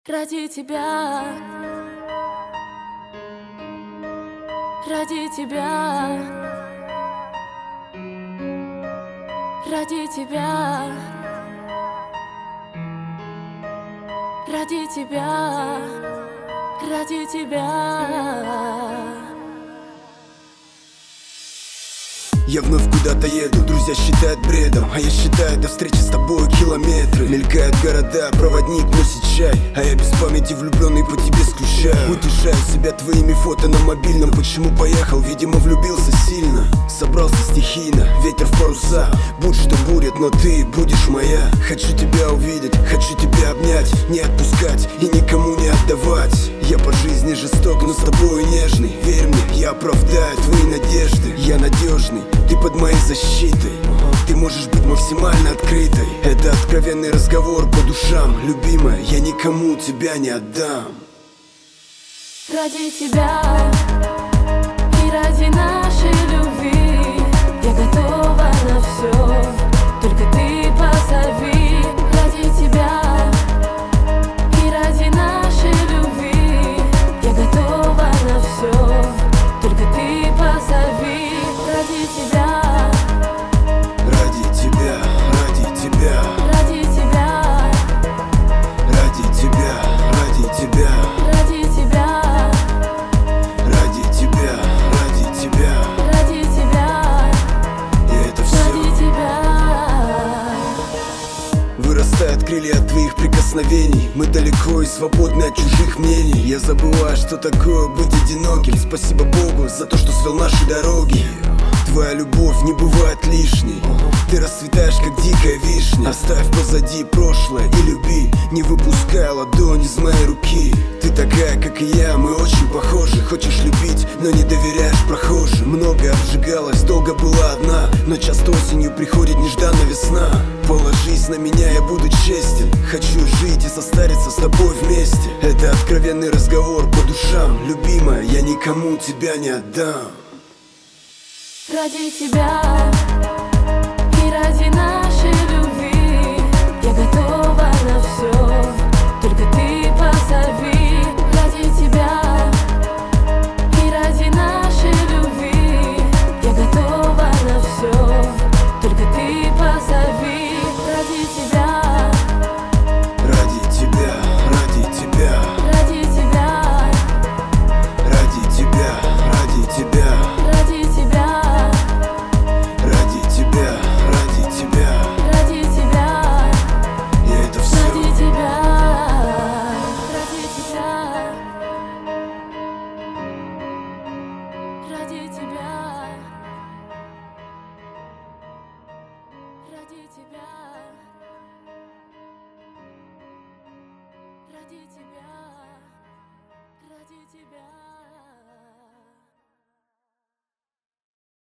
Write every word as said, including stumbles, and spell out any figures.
Ради тебя, ради тебя, ради тебя, ради тебя, ради тебя. Я вновь куда-то еду, друзья считают бредом, а я считаю до встречи с тобой километры. Мелькают города, проводник носит чай, а я без памяти влюбленный по тебе скучаю. Утешаю себя твоими фото на мобильном. Почему поехал? Видимо влюбился сильно. Собрался стихийно, ветер в паруса. Будь что будет, но ты будешь моя. Хочу тебя увидеть, хочу тебя обнять, не отпускать и никому не отдавать. Я по жизни жесток, но с тобой нежный. Верь мне, я оправдаю твои надежды. Я надежный, ты под моей защитой. Ты можешь быть максимально открытой. Это откровенный разговор по душам. Любимая, я никому тебя не отдам. Ради тебя и ради нашей любви я готова на все, только ты позови. Ради тебя и ради нашей любви я готова на все, только ты позови. Ради тебя, ради тебя, ради тебя, ради тебя, ради тебя, ради тебя, ради тебя, ради тебя, ради тебя, ради тебя, и это все. ради тебя. Вырастают крылья от твоих прикосновений. Мы далеко и свободны от чужих мнений. Я забываю, что такое быть одиноким. Спасибо Богу за то, что свел наши дороги. Твоя любовь не бывает лишней. Ты расцветаешь, как дикая вишня. Оставь позади прошлое и люби, не выпускай ладонь из моей руки. Ты такая, как и я, мы очень похожи. Хочешь любить, но не доверяешь прохожим. Много обжигалась, долго была одна, но часто осенью приходит нежданно весна. Положись на меня, я буду честен. Хочу жить и состариться с тобой вместе. Это откровенный разговор по душам. Любимая, я никому тебя не отдам. Ради тебя и ради нашей любви я готова на все, только ты позови. Ради тебя и ради нашей любви я готова на все, только ты позови. Ради тебя, ради тебя, ради тебя, ради тебя, ради тебя, ради тебя, ради тебя, ради тебя, ради тебя, ради тебя, и это все. ради тебя, ради тебя, ради тебя, ради тебя, ради тебя, ради тебя.